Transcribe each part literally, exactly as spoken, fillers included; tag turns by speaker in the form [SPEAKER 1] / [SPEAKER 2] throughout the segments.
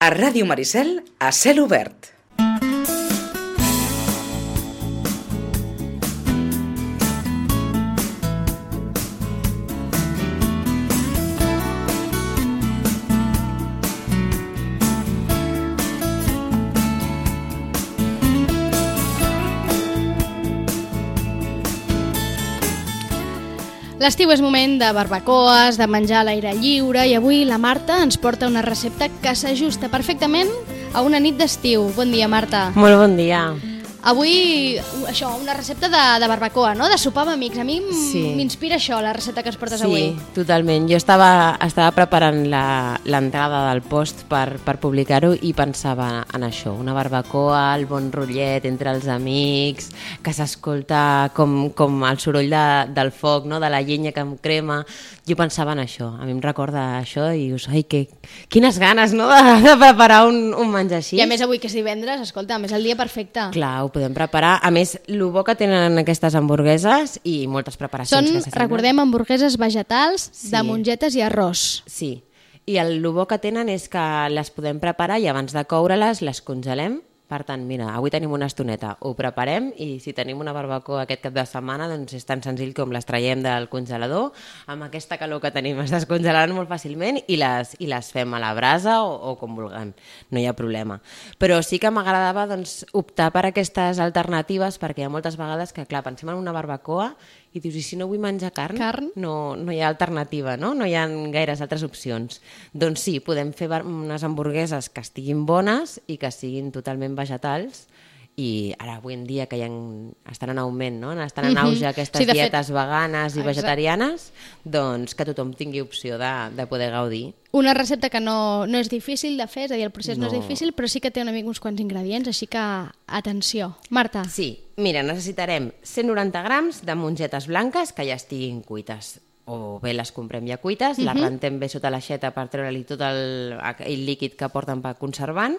[SPEAKER 1] A Ràdio Maricel, a cel obert.
[SPEAKER 2] L'estiu és moment de barbacoes, de menjar a l'aire lliure i avui la Marta ens porta una recepta que s'ajusta perfectament a una nit d'estiu. Bon dia, Marta.
[SPEAKER 3] Molt bon dia.
[SPEAKER 2] Avui, això, una recepta de, de barbacoa, no? De sopar amb amics. A mi m'inspira sí. això, la recepta que ens portes
[SPEAKER 3] sí,
[SPEAKER 2] avui.
[SPEAKER 3] Sí, totalment. Jo estava, estava preparant l'entrada del post per, per publicar-ho i pensava en això, una barbacoa, el bon rotllet entre els amics, que s'escolta com, com el soroll de, del foc, no? De la llenya que em crema. Jo pensava en això, a mi em recorda això i dius, ai, que, quines ganes, no?, de, de preparar un, un menjar així.
[SPEAKER 2] I a més avui que és divendres, escolta, a més el dia perfecte.
[SPEAKER 3] Clar, ho podem preparar. A més, el bo que tenen aquestes hamburgueses i moltes preparacions
[SPEAKER 2] Són,
[SPEAKER 3] que s'assemblen.
[SPEAKER 2] recordem, hamburgueses vegetals
[SPEAKER 3] Sí.
[SPEAKER 2] de mongetes i arròs.
[SPEAKER 3] Sí, i el bo que tenen és que les podem preparar i abans de coure-les les congelem. Per tant, mira, avui tenim una estoneta, ho preparem i si tenim una barbacoa aquest cap de setmana doncs és tan senzill com les traiem del congelador, amb aquesta calor que tenim es descongelaran molt fàcilment i les, i les fem a la brasa o, o com vulguem, no hi ha problema. Però sí que m'agradava doncs, optar per aquestes alternatives perquè hi ha moltes vegades que, clar, pensem en una barbacoa i dius, i si no vull menjar carn?
[SPEAKER 2] Carn?
[SPEAKER 3] No, no hi ha alternativa, no? No hi ha gaires altres opcions. Doncs sí, podem fer unes hamburgueses que estiguin bones i que siguin totalment vegetals i ara avui en dia que ja estan en augment, no? Estan en auge aquestes
[SPEAKER 2] sí, de
[SPEAKER 3] dietes
[SPEAKER 2] fet...
[SPEAKER 3] veganes i
[SPEAKER 2] Exacte.
[SPEAKER 3] vegetarianes, doncs que tothom tingui opció de, de poder gaudir.
[SPEAKER 2] Una recepta que no, no és difícil de fer, és a dir, el procés no,
[SPEAKER 3] No.
[SPEAKER 2] no és difícil, però sí que té una mica uns quants ingredients, així que atenció. Marta.
[SPEAKER 3] Sí, mira, necessitarem cent noranta grams de mongetes blanques que ja estiguin cuites. O bé les comprem ja cuites, uh -huh. les rentem bé sota l'aixeta per treure-li tot el, el líquid que porten per conservant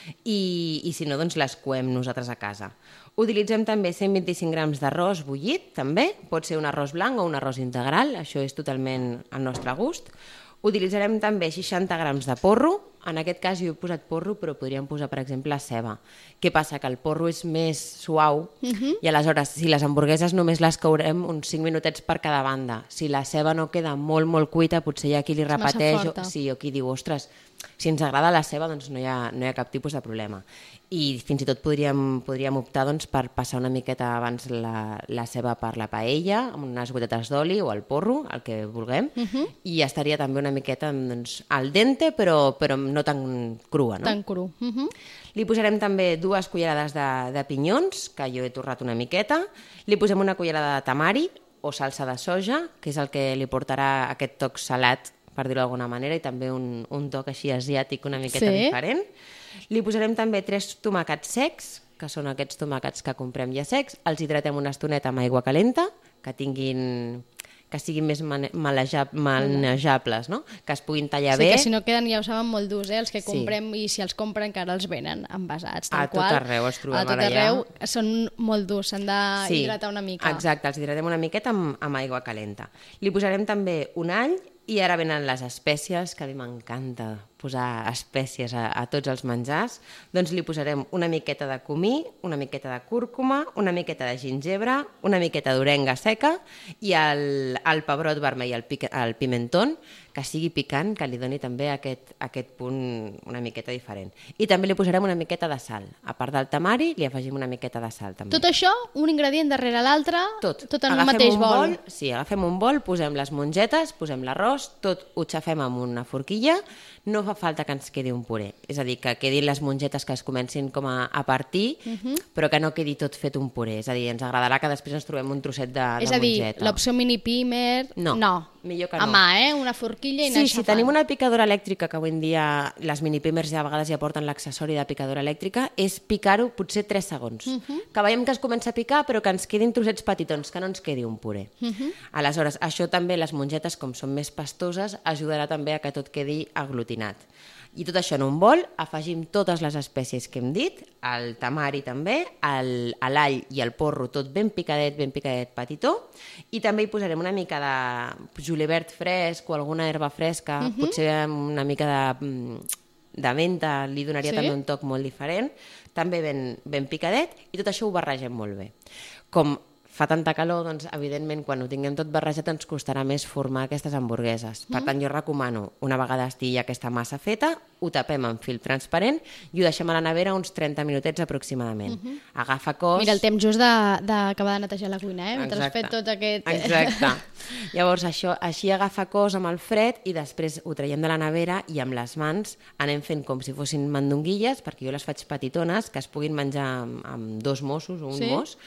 [SPEAKER 3] i, i si no, doncs les coem nosaltres a casa. Utilitzem també cent vint-i-cinc grams d'arròs bullit, també, pot ser un arròs blanc o un arròs integral, això és totalment al nostre gust. Utilitzarem també seixanta grams de porro, en aquest cas jo he posat porro però podríem posar per exemple ceba. Què passa? Que el porro és més suau uh -huh. i aleshores si les hamburgueses només les courem uns cinc minutets per cada banda. Si la ceba no queda molt molt cuita potser hi ha qui li repeteix o, sí, o qui diu, ostres, si ens agrada la ceba doncs no hi ha, no hi ha cap tipus de problema. I fins i tot podríem, podríem optar doncs, per passar una miqueta abans la, la ceba per la paella, amb unes gotetes d'oli o el porro, el que vulguem, uh -huh. i estaria també una miqueta doncs, al dente, però, però no tan crua. No?
[SPEAKER 2] Tan cru. Uh -huh.
[SPEAKER 3] Li posarem també dues cullerades de, de pinyons, que jo he torrat una miqueta, li posem una cullerada de tamari o salsa de soja, que és el que li portarà aquest toc salat, per dir-ho d'alguna manera, i també un, un toc així asiàtic una miqueta
[SPEAKER 2] sí.
[SPEAKER 3] diferent. Li posarem també tres tomàquets secs, que són aquests tomàquets que comprem ja secs, els hidratem una estoneta amb aigua calenta, que tinguin... que siguin més manejables, no? Que es puguin tallar
[SPEAKER 2] sí,
[SPEAKER 3] bé.
[SPEAKER 2] Sí, que si no queden, ja ho saben, molt durs, eh? Els que comprem,
[SPEAKER 3] sí.
[SPEAKER 2] i si els compren encara els venen envasats.
[SPEAKER 3] A tot arreu els trobem
[SPEAKER 2] ara ja. A tot arreu són molt durs, s'han d'hidratar
[SPEAKER 3] sí,
[SPEAKER 2] una mica.
[SPEAKER 3] Exacte, els hidratem una miqueta amb, amb aigua calenta. Li posarem també un all i ara venen les espècies, que a mi m'encanta posar espècies a, a tots els menjars. Doncs li posarem una miqueta de comí, una miqueta de cúrcuma, una miqueta de gingebre, una miqueta d'orenga seca i el, el pebrot vermell, el, pica, el pimentón, que sigui picant, que li doni també aquest, aquest punt una miqueta diferent. I també li posarem una miqueta de sal. A part del tamari, li afegim una miqueta de sal també.
[SPEAKER 2] Tot això, un ingredient darrere l'altre,
[SPEAKER 3] tot.
[SPEAKER 2] tot en
[SPEAKER 3] agafem
[SPEAKER 2] el mateix
[SPEAKER 3] un
[SPEAKER 2] bol.
[SPEAKER 3] bol. Sí, agafem un bol, posem les mongetes, posem l'arròs, tot ho xafem amb una forquilla, no fa falta que ens quedi un puré. És a dir, que quedin les mongetes que es comencin com a, a partir, uh -huh. però que no quedi tot fet un puré. És a dir, ens agradarà que després ens trobem un trosset de, de
[SPEAKER 2] és a dir,
[SPEAKER 3] mongeta.
[SPEAKER 2] l'opció mini pimer...
[SPEAKER 3] No,
[SPEAKER 2] no.
[SPEAKER 3] millor que no.
[SPEAKER 2] A mà, eh? Una forquilla i anar
[SPEAKER 3] Sí,
[SPEAKER 2] aixafant.
[SPEAKER 3] si tenim una picadora elèctrica, que avui en dia les mini pimers ja a vegades ja porten l'accessori de picadora elèctrica, és picar-ho potser tres segons. Uh -huh. Que veiem que es comença a picar, però que ens quedin trossets petitons, que no ens quedi un puré. Uh -huh. Aleshores, això també, les mongetes, com són més pastoses, ajudarà també a que tot quedi aglutinat. I tot això en un bol, afegim totes les espècies que hem dit, el tamari també, l'all i el porro tot ben picadet, ben picadet petitó, i també hi posarem una mica de julivert fresc o alguna herba fresca, uh-huh. potser una mica de de menta li donaria
[SPEAKER 2] Sí?
[SPEAKER 3] també un toc molt diferent, també ben, ben picadet, i tot això ho barregem molt bé. Com fa tanta calor, doncs, evidentment, quan ho tinguem tot barrejat ens costarà més formar aquestes hamburgueses. Per tant, jo recomano, una vegada estigui aquesta massa feta, ho tapem amb fil transparent i ho deixem a la nevera uns trenta minutets aproximadament. Uh -huh. Agafa cos...
[SPEAKER 2] Mira, el temps just d'acabar de, de netejar la cuina, eh? Mentre has
[SPEAKER 3] Exacte.
[SPEAKER 2] fet tot aquest...
[SPEAKER 3] Exacte. Llavors, això, així agafa cos amb el fred i després ho traiem de la nevera i amb les mans anem fent com si fossin mandonguilles, perquè jo les faig petitones, que es puguin menjar amb, amb dos mossos o un
[SPEAKER 2] Sí?
[SPEAKER 3] mos,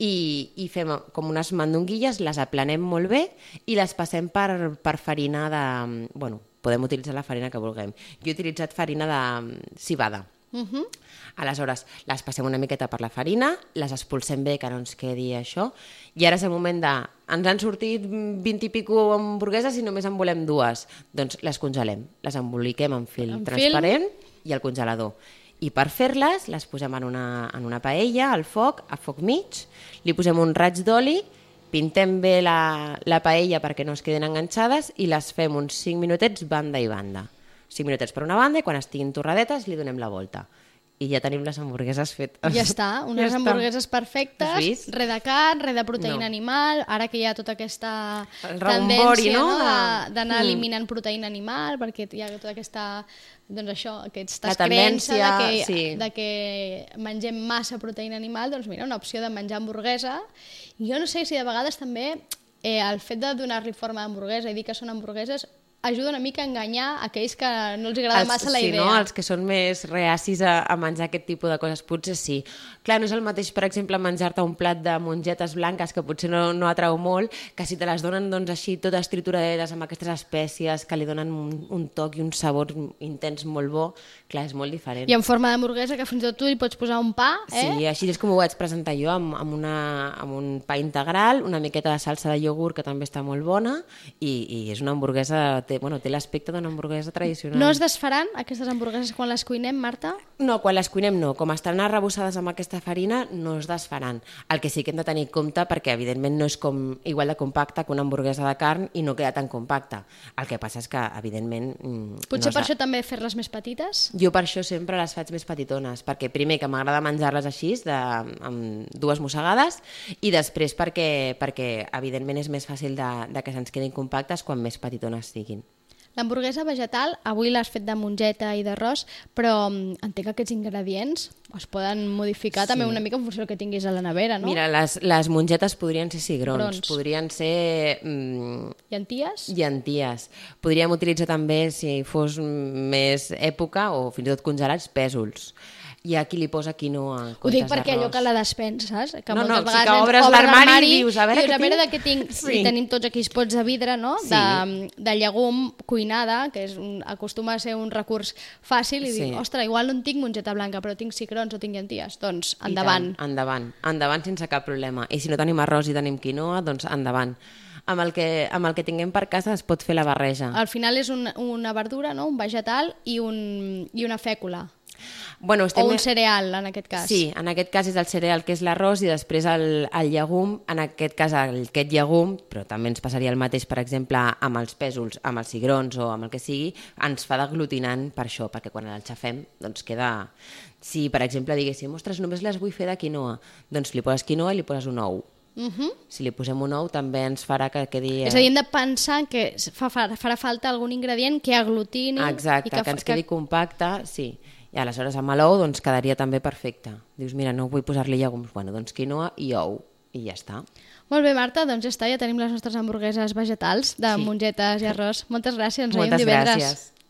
[SPEAKER 3] i, i fem com unes mandonguilles, les aplanem molt bé i les passem per, per farina de... Bueno, podem utilitzar la farina que vulguem. Jo he utilitzat farina de cibada.
[SPEAKER 2] Uh -huh.
[SPEAKER 3] Aleshores, les passem una miqueta per la farina, les expulsem bé, que no ens quedi això, i ara és el moment de... Ens han sortit vint i pico hamburgueses i només en volem dues. Doncs les congelem, les emboliquem en fil
[SPEAKER 2] En
[SPEAKER 3] transparent i al congelador. I per fer-les, les posem en una, en una paella, al foc, a foc mig, li posem un raig d'oli, pintem bé la, la paella perquè no es quedin enganxades i les fem uns cinc minutets banda i banda. cinc minutets per una banda i quan estiguin torradetes li donem la volta. I ja tenim les hamburgueses fetes.
[SPEAKER 2] Ja està, unes
[SPEAKER 3] Ja està.
[SPEAKER 2] hamburgueses
[SPEAKER 3] Has
[SPEAKER 2] perfectes,
[SPEAKER 3] vist?
[SPEAKER 2] re de carn, re de proteïna
[SPEAKER 3] No.
[SPEAKER 2] animal, ara que hi ha tota aquesta
[SPEAKER 3] El rebombori,
[SPEAKER 2] tendència
[SPEAKER 3] no?
[SPEAKER 2] no? de- d'anar
[SPEAKER 3] Mm.
[SPEAKER 2] eliminant proteïna animal, perquè hi ha tota aquesta, doncs això, aquesta
[SPEAKER 3] La
[SPEAKER 2] creença de
[SPEAKER 3] tendència,
[SPEAKER 2] que,
[SPEAKER 3] sí.
[SPEAKER 2] de que mengem massa proteïna animal, doncs mira, una opció de menjar hamburguesa. Jo no sé si de vegades també eh, el fet de donar-li forma d'hamburguesa i dir que són hamburgueses ajuda una mica a enganyar aquells que no els agrada
[SPEAKER 3] Els-
[SPEAKER 2] massa la
[SPEAKER 3] sí,
[SPEAKER 2] idea.
[SPEAKER 3] no? Els que són més reacis a, a menjar aquest tipus de coses, potser sí. Clar, no és el mateix, per exemple, menjar-te un plat de mongetes blanques, que potser no, no atrau molt, que si te les donen doncs, així totes trituraderes amb aquestes espècies que li donen un, un toc i un sabor intens molt bo, clar, és molt diferent.
[SPEAKER 2] I en forma d'hamburguesa, que fins i tot tu hi pots posar un pa, eh?
[SPEAKER 3] Sí, així és com ho vaig presentar jo, amb, amb, una, amb un pa integral, una miqueta de salsa de iogurt, que també està molt bona, i, i és una hamburguesa, té, bueno, té l'aspecte d'una hamburguesa tradicional.
[SPEAKER 2] No es desfaran aquestes hamburgueses quan les cuinem, Marta?
[SPEAKER 3] No, quan les cuinem no. Com estan arrebossades amb aquesta farina, no es desfaran. El que sí que hem de tenir en compte, perquè evidentment no és com, igual de compacta que una hamburguesa de carn i no queda tan compacta. El que passa és que, evidentment...
[SPEAKER 2] Potser
[SPEAKER 3] no
[SPEAKER 2] per
[SPEAKER 3] s'ha-
[SPEAKER 2] això també fer-les més petites?
[SPEAKER 3] Jo per això sempre les faig més petitones, perquè primer que m'agrada menjar-les així, de, amb dues mossegades, i després perquè, perquè evidentment és més fàcil de, de que se'ns quedin compactes quan més petitones siguin.
[SPEAKER 2] L'hamburguesa vegetal, avui l'has fet de mongeta i d'arròs, però mm, entenc que aquests ingredients es poden modificar
[SPEAKER 3] Sí.
[SPEAKER 2] també una mica en funció del que tinguis a la nevera, no?
[SPEAKER 3] Mira, les, les mongetes podrien ser cigrons,
[SPEAKER 2] Cigrons.
[SPEAKER 3] podrien ser... Mm,
[SPEAKER 2] Llenties?
[SPEAKER 3] llenties. Podríem utilitzar també, si fos més època, o fins i tot congelats, pèsols. Hi ha qui li posa quinoa en
[SPEAKER 2] Ho
[SPEAKER 3] comptes
[SPEAKER 2] dic perquè allò
[SPEAKER 3] d'arròs.
[SPEAKER 2] que la despenses, que
[SPEAKER 3] No, no,
[SPEAKER 2] moltes
[SPEAKER 3] sí
[SPEAKER 2] vegades
[SPEAKER 3] que
[SPEAKER 2] ens
[SPEAKER 3] obres
[SPEAKER 2] obres
[SPEAKER 3] l'armari i dius, a veure
[SPEAKER 2] dius,
[SPEAKER 3] què
[SPEAKER 2] a veure
[SPEAKER 3] tinc.
[SPEAKER 2] de què tinc.
[SPEAKER 3] Sí.
[SPEAKER 2] I tenim tots aquells pots de vidre, no?
[SPEAKER 3] Sí.
[SPEAKER 2] De, de llegum cuinada, que és un, acostuma a ser un recurs fàcil, i
[SPEAKER 3] Sí.
[SPEAKER 2] dic, ostres, igual no en tinc mongeta blanca, però tinc cigrons o tinc llenties. Doncs
[SPEAKER 3] I
[SPEAKER 2] endavant.
[SPEAKER 3] tant, endavant, endavant sense cap problema. I si no tenim arròs i tenim quinoa, doncs endavant. Amb el que, amb el que tinguem per casa es pot fer la barreja.
[SPEAKER 2] Al final és un, una verdura, no? Un vegetal i, un, i una fècula.
[SPEAKER 3] Bueno,
[SPEAKER 2] O
[SPEAKER 3] estem...
[SPEAKER 2] un cereal, en aquest cas.
[SPEAKER 3] Sí, en aquest cas és el cereal, que és l'arròs, i després el, el llegum, en aquest cas el, aquest llegum, però també ens passaria el mateix, per exemple, amb els pèsols, amb els cigrons o amb el que sigui, ens fa d'aglutinant per això, perquè quan l'enxafem doncs queda... Si, per exemple, diguéssim, ostres, només les vull fer de quinoa, doncs li poses quinoa i li poses un ou.
[SPEAKER 2] Uh -huh.
[SPEAKER 3] Si li posem un ou també ens farà que quedi...
[SPEAKER 2] És a dir, hem de pensar que fa, fa, farà falta algun ingredient que aglutini...
[SPEAKER 3] Exacte,
[SPEAKER 2] i que,
[SPEAKER 3] que ens
[SPEAKER 2] que...
[SPEAKER 3] quedi compacte, sí. I aleshores amb l'ou doncs, quedaria també perfecte. Dius, mira, no vull posar-li llegums. Bueno, doncs quinoa i ou, i ja està.
[SPEAKER 2] Molt bé, Marta, doncs ja està, ja tenim les nostres hamburgueses vegetals de
[SPEAKER 3] Sí.
[SPEAKER 2] mongetes i arròs. Moltes gràcies, ens veiem
[SPEAKER 3] Moltes
[SPEAKER 2] divendres.
[SPEAKER 3] gràcies.